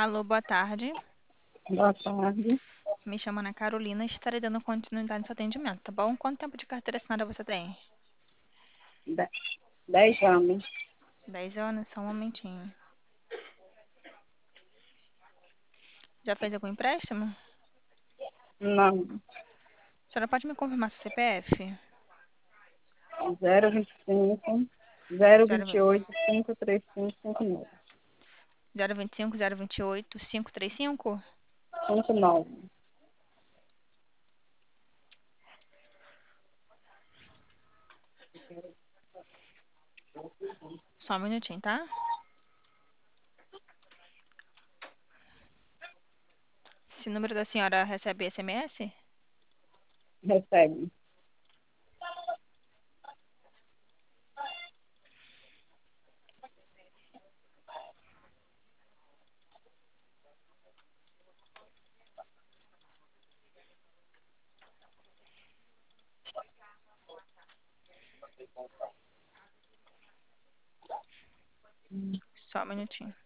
Alô, boa tarde. Boa tarde. Me chamo Ana Carolina e estarei dando continuidade no seu atendimento, tá bom? Quanto tempo de carteira assinada você tem? De- 10 anos. 10 anos, só um momentinho. Já fez algum empréstimo? Não. A senhora pode me confirmar seu CPF? 025 0, 028 53559. 025 028 535? 59. Só um minutinho, tá? Esse número da senhora recebe SMS? Recebe. Só um minutinho.